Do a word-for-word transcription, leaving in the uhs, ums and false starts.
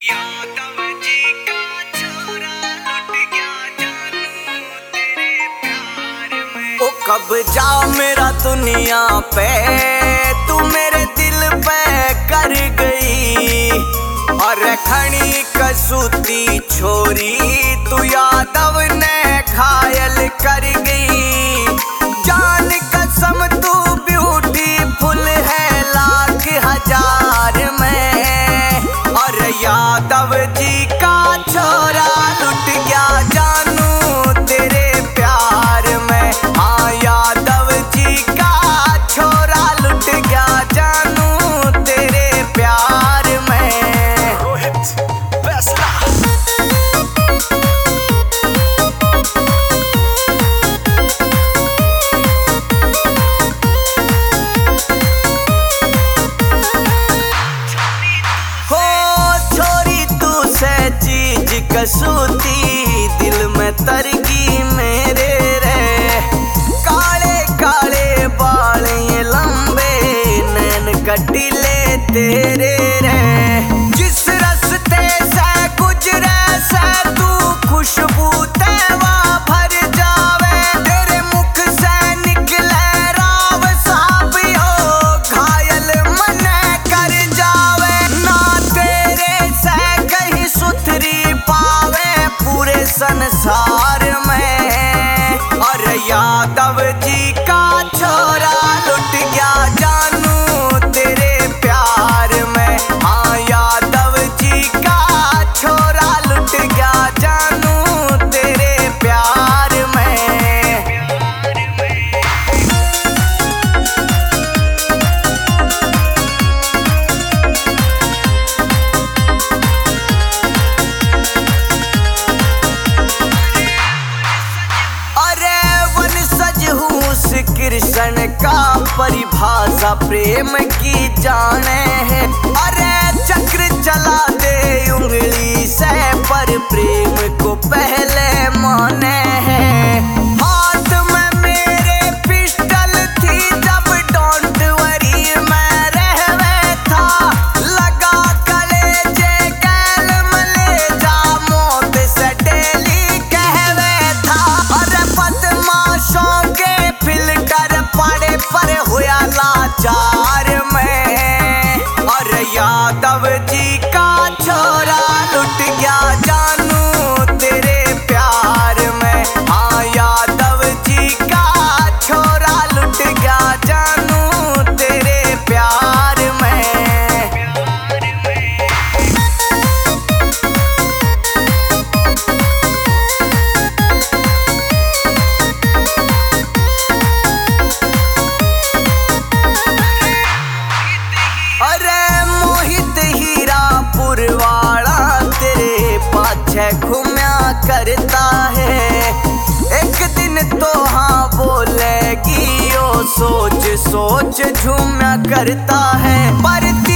यादव जी का छोरा लुट गया जानू तेरे प्यार में। ओ कब जा मेरा दुनिया पे तू मेरे दिल पे कर गई, और खड़ी कसूती छोरी तू यादव ने घायल कर गई। जान कसम तू ब्यूटीफुल है लाख हजार में, और यादव जी का छोरा लुट गया जानू तेरे प्यार में। हाँ यादव जी का छोरा लुट गया जानू तेरे प्यार में। रोहित फैसला कसूती दिल में तरगी मेरे रे, काले काले बाल ये लंबे नैन कटीले तेरे रे। जिस रास्ते से गुजरे से तू खुशबू तेवा भर जावे, तेरे मुख से निकले राव साहब हो घायल मन कर जावे। ना तेरे से कहीं सुथरी पूरे संसार में, और यादव जी का छोरा लुट गया जानू तेरे प्यार में। हाँ यादव जी का छोरा लुट गया जानू तेरे प्यार में। कृष्ण का परिभाषा प्रेम की जाने है, अरे चक्र चला दे उंगली से पर प्रेम को पहले माने है। हाथ में मेरे पिस्टल थी जब डोंट वरी मैं रहवे था, लगा कलेजे कैल मले जा मौत से डेली कहवे था। अरे बदमाशों के फिल्टर पड़े पर हुआ लाचार में, और यादव जी का छोरा लुट गया जानू तेरे प्यार में। हाँ यादव जी का छोरा लुट गया जानू तेरे प्यार में। घूमया करता है एक दिन तो हाँ बोलेगी ओ सोच सोच झूमया करता है। पर